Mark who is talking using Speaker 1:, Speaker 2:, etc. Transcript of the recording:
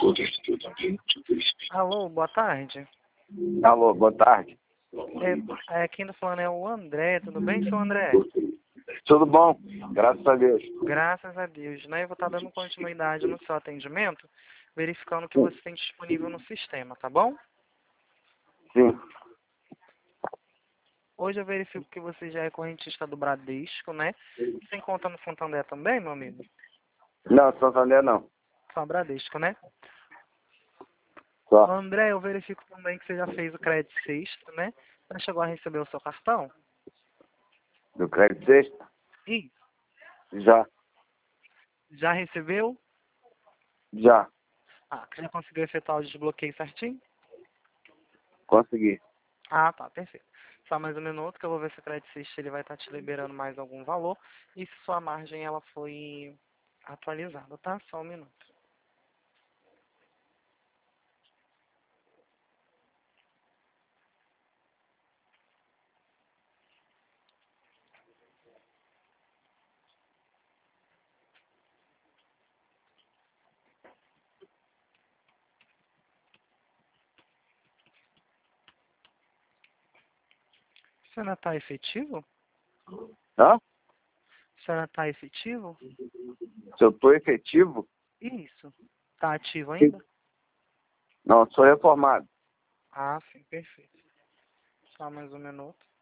Speaker 1: Alô, boa tarde.
Speaker 2: Alô, boa tarde.
Speaker 1: Quem tá falando é o André, tudo bem, seu André?
Speaker 2: Tudo bom? Graças a Deus.
Speaker 1: Graças a Deus, né? Eu vou estar dando continuidade no seu atendimento, verificando o que você tem disponível no sistema, tá bom?
Speaker 2: Sim.
Speaker 1: Hoje eu verifico que você já é correntista do Bradesco, né? Você conta no Santander também, meu amigo?
Speaker 2: Não, Santander não.
Speaker 1: Só Bradesco, né?
Speaker 2: Só.
Speaker 1: André, eu verifico também que você já fez o crédito sexto, né? Já chegou a receber o seu cartão?
Speaker 2: Do crédito sexta?
Speaker 1: Ih,
Speaker 2: Já.
Speaker 1: já recebeu?
Speaker 2: Já.
Speaker 1: Ah, já conseguiu efetuar o desbloqueio certinho?
Speaker 2: Consegui.
Speaker 1: Ah, tá, perfeito. Só mais um minuto que eu vou ver se o Credit System ele vai estar te liberando mais algum valor e se sua margem ela foi atualizada, tá? Só um minuto. Você ainda tá efetivo?
Speaker 2: Hã?
Speaker 1: Você ainda tá efetivo?
Speaker 2: Se eu tô efetivo?
Speaker 1: Isso. Tá ativo
Speaker 2: Sim.
Speaker 1: ainda?
Speaker 2: Não, sou reformado.
Speaker 1: Ah, sim, perfeito. Só mais um minuto.